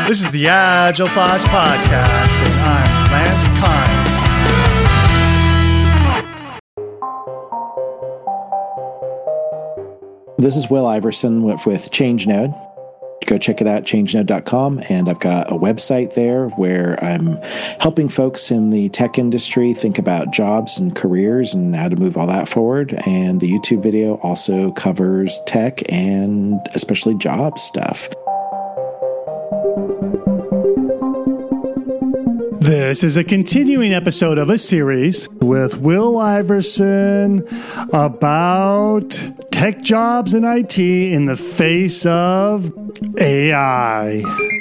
This is the Agile Thoughts Podcast, and I'm Lance Kine. This is Will Iverson with ChangeNode. Go check it out, changenode.com, and I've got a website there where I'm helping folks in the tech industry think about jobs and careers and how to move all that forward. And the YouTube video also covers tech and especially job stuff. This is a continuing episode of a series with Will Iverson about tech jobs and IT in the face of AI.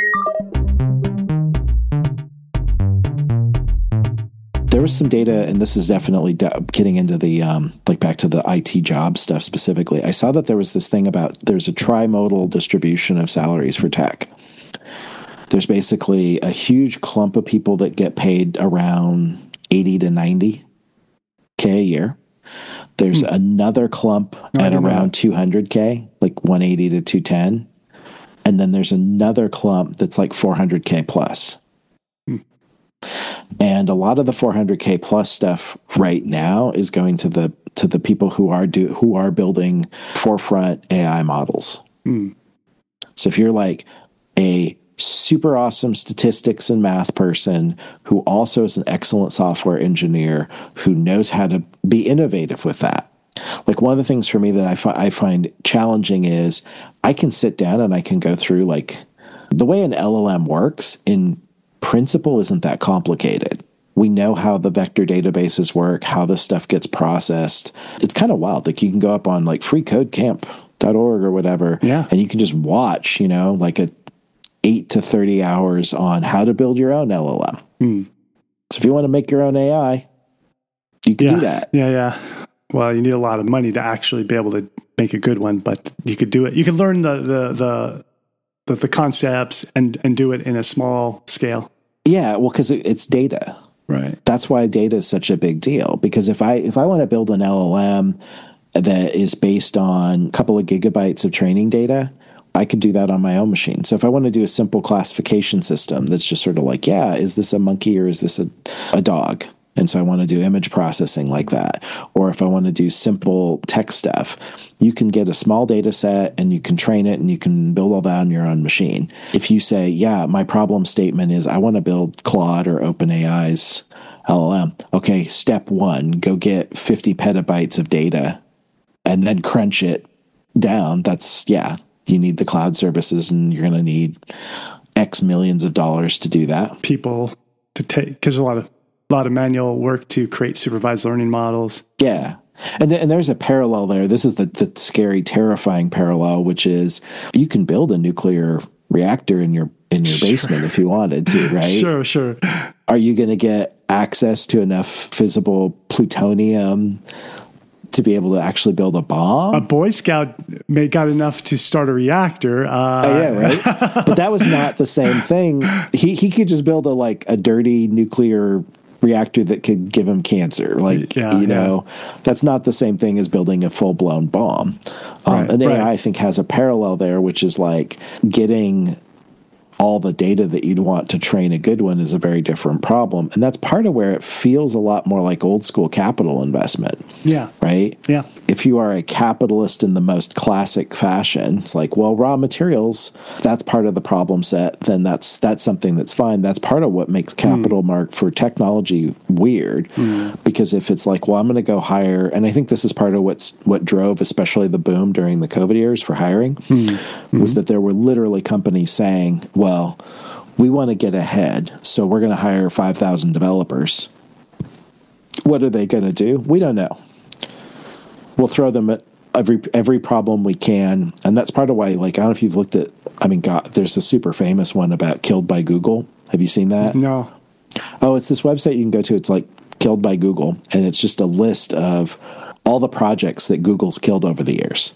There was some data, and this is definitely getting into the, back to the IT job stuff specifically. I saw that there was this thing about there's a trimodal distribution of salaries for tech. There's basically a huge clump of people that get paid around 80 to 90K a year. There's another clump at around 200K, like 180 to 210. And then there's another clump that's like 400K plus. And a lot of the 400K plus stuff right now is going to the people who are building forefront AI models. So if you're like a super awesome statistics and math person who also is an excellent software engineer who knows how to be innovative with that. Like one of the things for me that I find challenging is I can sit down and I can go through like the way an LLM works in principle isn't that complicated. We know how the vector databases work, how this stuff gets processed. It's kind of wild. Like you can go up on like freecodecamp.org or whatever, and you can just watch, like a 8 to 30 hours on how to build your own LLM. So if you want to make your own AI, you can do that. Yeah. Well, you need a lot of money to actually be able to make a good one, but you could do it. You could learn the concepts and do it in a small scale. Yeah, well, because it's data. Right. That's why data is such a big deal. Because if I want to build an LLM that is based on a couple of gigabytes of training data, I could do that on my own machine. So if I want to do a simple classification system that's just sort of like, is this a monkey or is this a dog? And so I want to do image processing like that. Or if I want to do simple text stuff, you can get a small data set and you can train it and you can build all that on your own machine. If you say, my problem statement is I want to build Claude or OpenAI's LLM. Okay, step 1, go get 50 petabytes of data and then crunch it down. You need the cloud services and you're going to need X millions of dollars to do that. People to take, because a lot of manual work to create supervised learning models. Yeah. And there's a parallel there. This is the scary, terrifying parallel, which is you can build a nuclear reactor in your basement if you wanted to, right? Sure. Are you going to get access to enough fissile plutonium to be able to actually build a bomb? A Boy Scout got enough to start a reactor. Right? But that was not the same thing. He could just build a dirty nuclear reactor that could give him cancer. That's not the same thing as building a full-blown bomb. And AI, I think, has a parallel there, which is like getting all the data that you'd want to train a good one is a very different problem. And that's part of where it feels a lot more like old school capital investment. Yeah. Right? Yeah. If you are a capitalist in the most classic fashion, it's like, well, raw materials, that's part of the problem set, then that's something that's fine. That's part of what makes capital mark for technology weird. Because if it's like, well, I'm going to go hire, and I think this is part of what drove especially the boom during the COVID years for hiring, was that there were literally companies saying, well, we want to get ahead, so we're going to hire 5,000 developers. What are they going to do? We don't know. We'll throw them at every problem we can. And that's part of why, I don't know if you've looked at, there's a super famous one about Killed by Google. Have you seen that? No. Oh, it's this website you can go to. It's like Killed by Google. And it's just a list of all the projects that Google's killed over the years.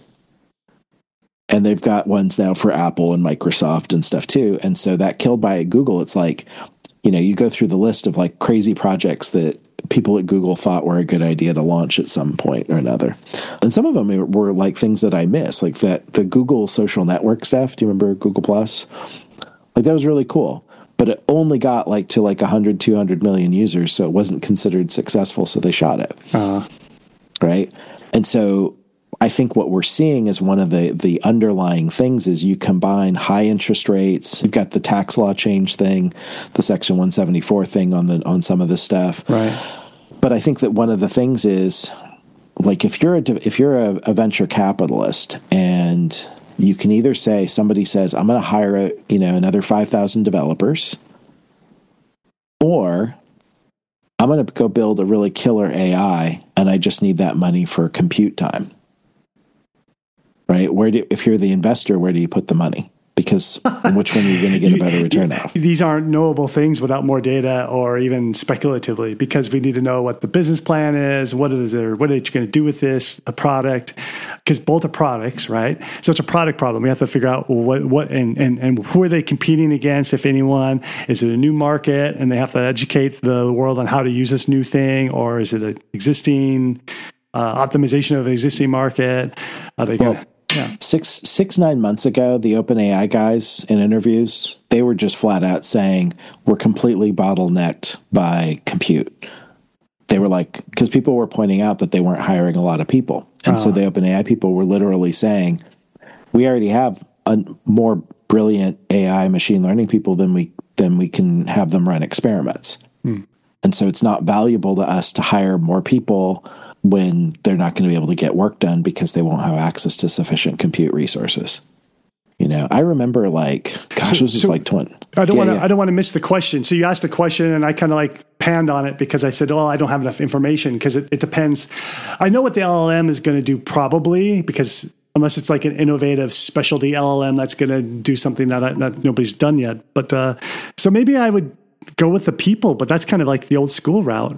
And they've got ones now for Apple and Microsoft and stuff too. And so that Killed by Google, it's like, you go through the list of like crazy projects that people at Google thought were a good idea to launch at some point or another. And some of them were like things that I miss, like the Google social network stuff. Do you remember Google Plus? Like that was really cool. But it only got like to like 100, 200 million users, so it wasn't considered successful, so they shot it. Right? And so I think what we're seeing is one of the underlying things is you combine high interest rates, you've got the tax law change thing, the Section 174 thing on some of this stuff. Right. But I think that one of the things is, like, if you're a venture capitalist and you can either say, somebody says, I'm going to hire another 5,000 developers, or I'm going to go build a really killer AI and I just need that money for compute time. Right? If you're the investor, where do you put the money? Because which one are you going to get a better return on? These aren't knowable things without more data or even speculatively, because we need to know what the business plan is, what are you going to do with this, a product, because both are products, right? So it's a product problem. We have to figure out what and who are they competing against, if anyone? Is it a new market and they have to educate the world on how to use this new thing, or is it an existing optimization of an existing market? Are they going to... Yeah. 9 months ago, the OpenAI guys in interviews, they were just flat out saying, we're completely bottlenecked by compute. They were like, because people were pointing out that they weren't hiring a lot of people. And so the OpenAI people were literally saying, we already have a more brilliant AI machine learning people than we can have them run experiments. And so it's not valuable to us to hire more people when they're not going to be able to get work done because they won't have access to sufficient compute resources. I remember this was like 20. I don't want to miss the question. So you asked a question and I kind of like panned on it because I said, oh, I don't have enough information, because it depends. I know what the LLM is going to do probably, because unless it's like an innovative specialty LLM that's going to do something that nobody's done yet. But so maybe I would go with the people, but that's kind of like the old school route.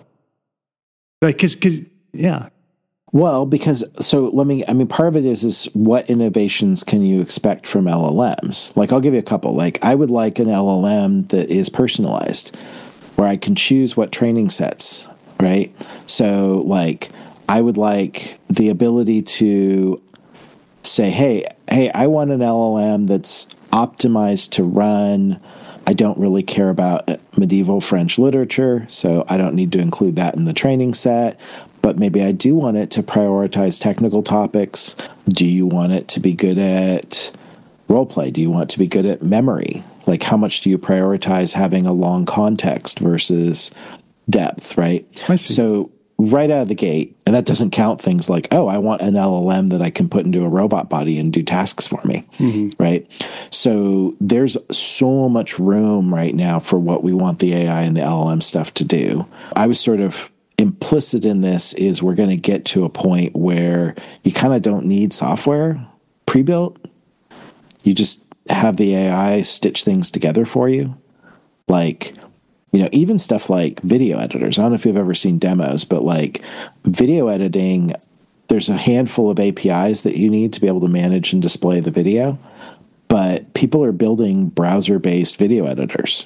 Like, cause yeah. Well, because part of it is what innovations can you expect from LLMs? Like, I'll give you a couple. Like, I would like an LLM that is personalized, where I can choose what training sets, right? So, like, I would like the ability to say, hey, I want an LLM that's optimized to run. I don't really care about medieval French literature, so I don't need to include that in the training set. But maybe I do want it to prioritize technical topics. Do you want it to be good at role play? Do you want it to be good at memory? Like, how much do you prioritize having a long context versus depth, right? I see. So right out of the gate, and that doesn't count things like, oh, I want an LLM that I can put into a robot body and do tasks for me, right? So there's so much room right now for what we want the AI and the LLM stuff to do. I was sort of implicit in this is we're going to get to a point where you kind of don't need software pre-built. You just have the AI stitch things together for you. Like, even stuff like video editors. I don't know if you've ever seen demos, but like video editing, there's a handful of APIs that you need to be able to manage and display the video. But people are building browser-based video editors.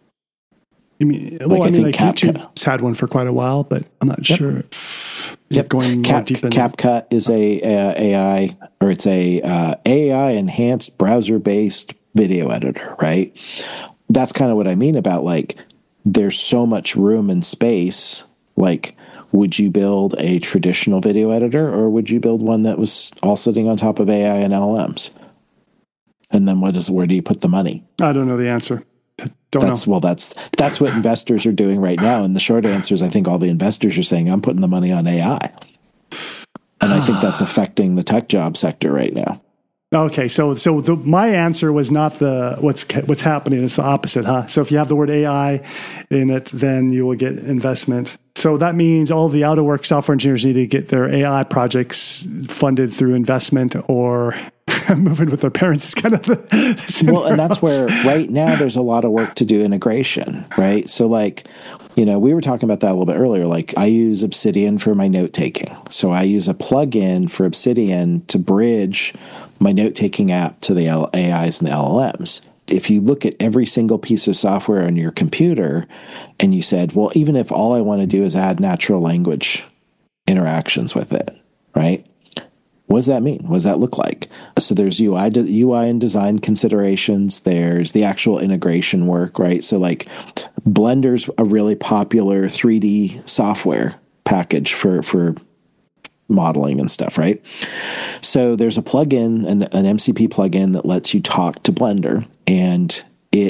I think YouTube's had one for quite a while, but I'm not sure if going more deep in CapCut is a AI, or it's a AI enhanced browser based video editor, right? That's kind of what I mean about like there's so much room and space. Like, would you build a traditional video editor, or would you build one that was all sitting on top of AI and LLMs? And then where do you put the money? I don't know the answer. That's what investors are doing right now. And the short answer is, I think all the investors are saying, I'm putting the money on AI. And I think that's affecting the tech job sector right now. Okay, so my answer was not what's happening. It's the opposite, huh? So if you have the word AI in it, then you will get investment. So that means all the out-of-work software engineers need to get their AI projects funded through investment or moving with their parents is kind of the well, and that's where right now there's a lot of work to do integration, right? So like, we were talking about that a little bit earlier. Like, I use Obsidian for my note taking. So I use a plugin for Obsidian to bridge my note-taking app to the AIs and the LLMs. If you look at every single piece of software on your computer and you said, well, even if all I want to do is add natural language interactions with it, right? What does that mean? What does that look like? So there's UI and design considerations. There's the actual integration work, right? So like Blender's a really popular 3D software package for modeling and stuff, right? So there's a plugin, an MCP plugin that lets you talk to Blender, and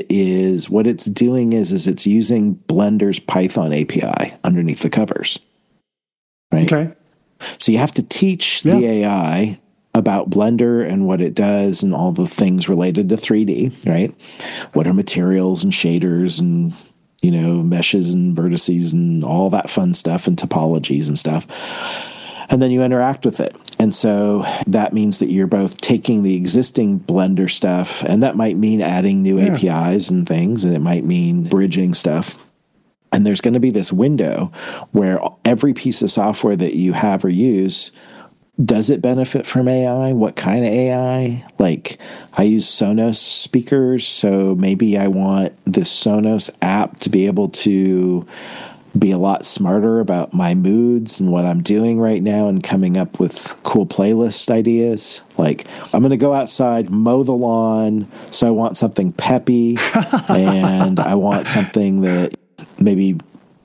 what it's doing is it's using Blender's Python API underneath the covers, right? Okay. So you have to teach the AI about Blender and what it does and all the things related to 3D, right? What are materials and shaders and, meshes and vertices and all that fun stuff and topologies and stuff. And then you interact with it. And so that means that you're both taking the existing Blender stuff, and that might mean adding new APIs and things, and it might mean bridging stuff. And there's going to be this window where every piece of software that you have or use, does it benefit from AI? What kind of AI? Like, I use Sonos speakers, so maybe I want this Sonos app to be able to be a lot smarter about my moods and what I'm doing right now and coming up with cool playlist ideas. Like, I'm going to go outside, mow the lawn, so I want something peppy, and I want something that maybe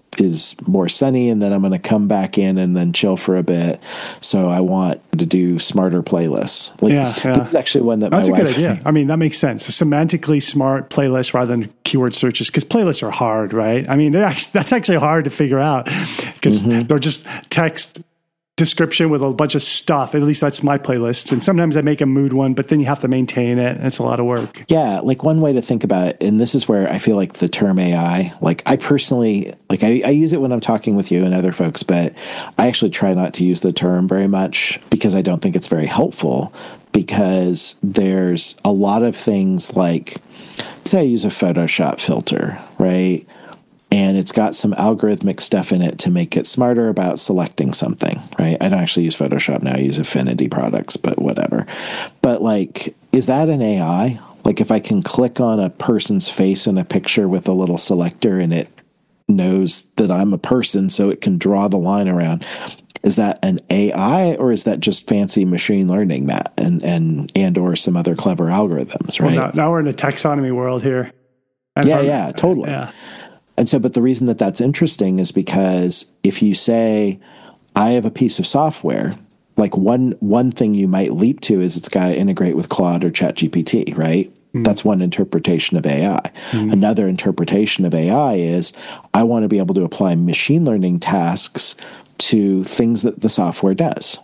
is more sunny, and then I'm going to come back in and then chill for a bit. So I want to do smarter playlists. This is actually one that that's my wife... That's a good idea. I mean, that makes sense. A semantically smart playlist rather than keyword searches, because playlists are hard, right? I mean, that's actually hard to figure out because they're just text description with a bunch of stuff. At least that's my playlists. And sometimes I make a mood one, but then you have to maintain it. And it's a lot of work. Yeah. Like one way to think about it, and this is where I feel like the term AI, like I personally, like I use it when I'm talking with you and other folks, but I actually try not to use the term very much because I don't think it's very helpful, because there's a lot of things like, say I use a Photoshop filter, right? And it's got some algorithmic stuff in it to make it smarter about selecting something, right? I don't actually use Photoshop now. I use Affinity products, but whatever. But like, is that an AI? Like if I can click on a person's face in a picture with a little selector and it knows that I'm a person, so it can draw the line around. Is that an AI, or is that just fancy machine learning, Matt, and or some other clever algorithms, right? Well, now we're in a taxonomy world here. Yeah, totally. Yeah. And so, but the reason that that's interesting is because if you say, I have a piece of software, like one thing you might leap to is it's got to integrate with Claude or ChatGPT, right? Mm-hmm. That's one interpretation of AI. Mm-hmm. Another interpretation of AI is I want to be able to apply machine learning tasks to things that the software does.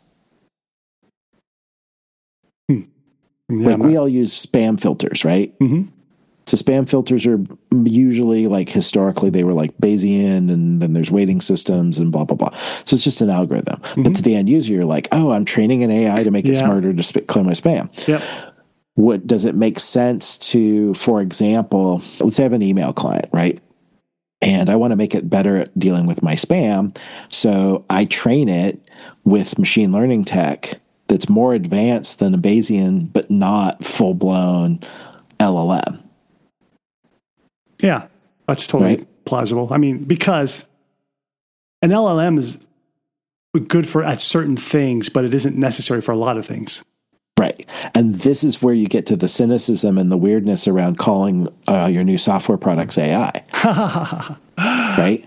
Yeah, like we all use spam filters, right? Mm-hmm. So spam filters are usually like historically they were like Bayesian, and then there's weighting systems and blah, blah, blah. So it's just an algorithm. Mm-hmm. But to the end user, you're like, oh, I'm training an AI to make it smarter to clear my spam. Yep. What does it make sense to, for example, let's say I have an email client, right? And I want to make it better at dealing with my spam. So I train it with machine learning tech that's more advanced than a Bayesian, but not full-blown LLM. Yeah, that's totally plausible. I mean, because an LLM is good for at certain things, but it isn't necessary for a lot of things. Right. And this is where you get to the cynicism and the weirdness around calling your new software products AI. Right?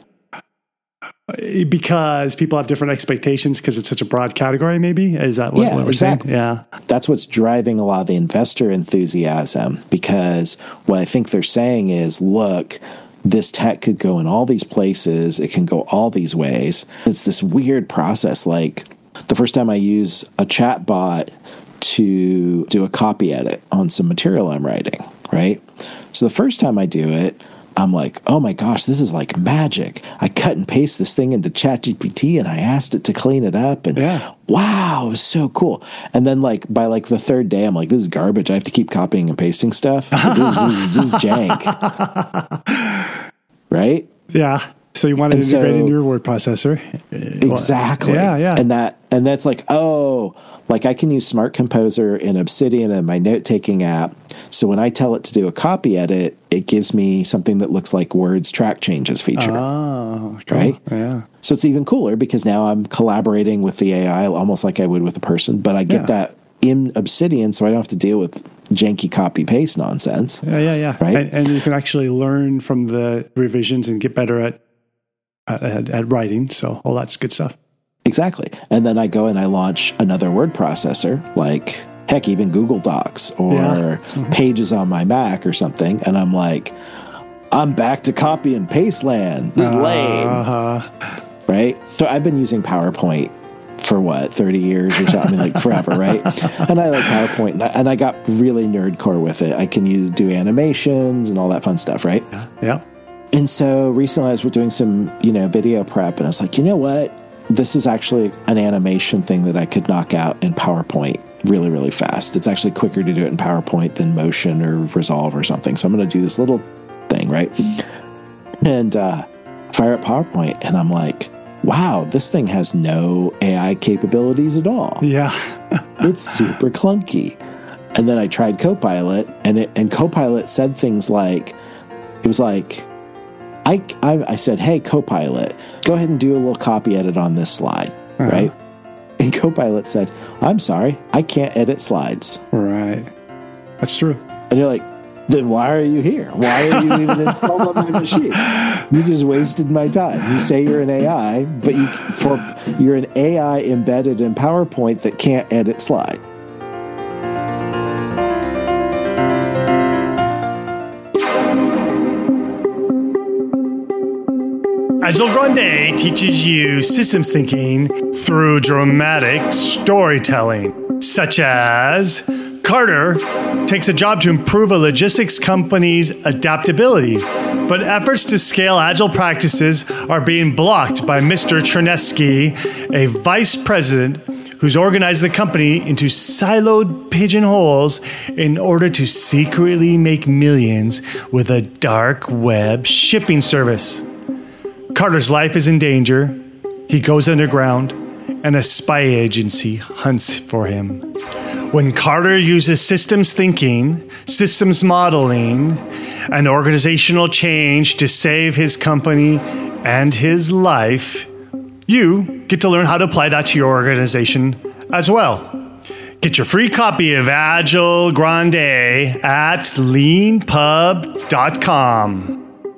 Because people have different expectations because it's such a broad category, maybe? Is that what we're exactly. saying? Yeah. That's what's driving a lot of the investor enthusiasm, because what I think they're saying is, look, this tech could go in all these places. It can go all these ways. It's this weird process. Like the first time I use a chat bot to do a copy edit on some material I'm writing, right? So the first time I do it, I'm like, oh my gosh, this is like magic. I cut and paste this thing into ChatGPT and I asked it to clean it up, and wow, it was so cool. And then like by like the third day, I'm like, this is garbage. I have to keep copying and pasting stuff. This is jank. Right? Yeah. So you want to integrate in your word processor. Exactly. Yeah. And that's like, like I can use Smart Composer in Obsidian and my note-taking app. So when I tell it to do a copy edit, it gives me something that looks like Word's track changes feature. Oh, cool. Right? Yeah. So it's even cooler because now I'm collaborating with the AI almost like I would with a person, but I get that in Obsidian, so I don't have to deal with janky copy-paste nonsense. Yeah. Right? And you can actually learn from the revisions and get better at writing. So all that's good stuff. Exactly. And then I go and I launch another word processor, like, heck, even Google Docs or Pages on my Mac or something. And I'm like, I'm back to copy and paste land. This is lame. Right? So I've been using PowerPoint for 30 years or something, like forever, right? And I like PowerPoint, and I got really nerdcore with it. I can do animations and all that fun stuff, right? Yeah. And so recently I was doing some, video prep, and I was like, you know what? This is actually an animation thing that I could knock out in PowerPoint really, really fast. It's actually quicker to do it in PowerPoint than Motion or Resolve or something. So I'm going to do this little thing, right? And fire up PowerPoint, and I'm like, wow, this thing has no AI capabilities at all. Yeah. It's super clunky. And then I tried Copilot, and Copilot said things like, it was like, I said, hey, Copilot, go ahead and do a little copy edit on this slide, right? And Copilot said, I'm sorry, I can't edit slides. Right. That's true. And you're like, then why are you here? Why are you even installed on my machine? You just wasted my time. You say you're an AI, but you're an AI embedded in PowerPoint that can't edit slide. Agile Grande teaches you systems thinking through dramatic storytelling, such as Carter takes a job to improve a logistics company's adaptability, but efforts to scale Agile practices are being blocked by Mr. Chernesky, a vice president who's organized the company into siloed pigeonholes in order to secretly make millions with a dark web shipping service. Carter's life is in danger. He goes underground, and a spy agency hunts for him. When Carter uses systems thinking, systems modeling, and organizational change to save his company and his life, you get to learn how to apply that to your organization as well. Get your free copy of Agile Grande at leanpub.com.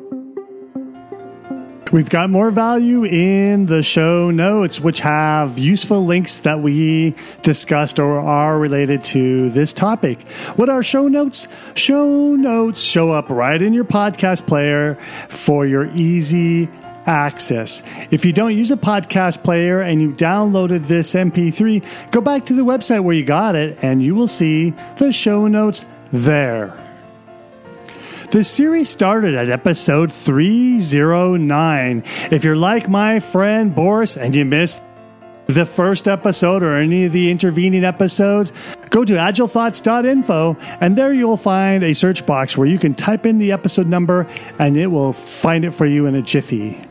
We've got more value in the show notes, which have useful links that we discussed or are related to this topic. What are show notes? Show notes show up right in your podcast player for your easy access. If you don't use a podcast player and you downloaded this MP3, go back to the website where you got it and you will see the show notes there. This series started at episode 309. If you're like my friend Boris and you missed the first episode or any of the intervening episodes, go to agilethoughts.info and there you'll find a search box where you can type in the episode number and it will find it for you in a jiffy.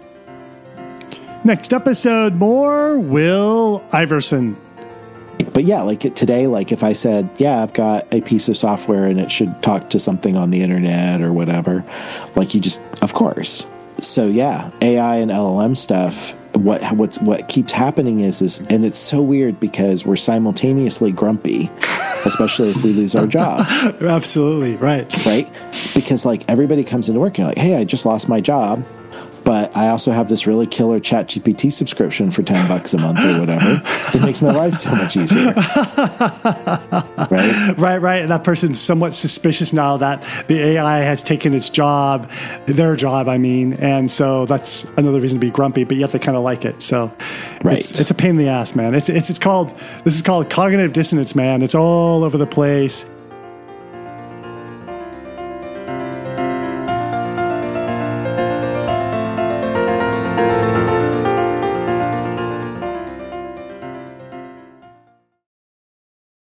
Next episode, more Will Iverson. But yeah, like today, like if I said, yeah, I've got a piece of software and it should talk to something on the internet or whatever, like you just, of course. So yeah, AI and LLM stuff, what keeps happening is, and it's so weird because we're simultaneously grumpy, especially if we lose our job. Absolutely, right. Right? Because like everybody comes into work and you're like, hey, I just lost my job. But I also have this really killer ChatGPT subscription for $10 a month or whatever. It makes my life so much easier. Right. And that person's somewhat suspicious now that the AI has taken its job, their job, I mean. And so that's another reason to be grumpy, but yet they kind of like it. So it's a pain in the ass, man. This is called cognitive dissonance, man. It's all over the place.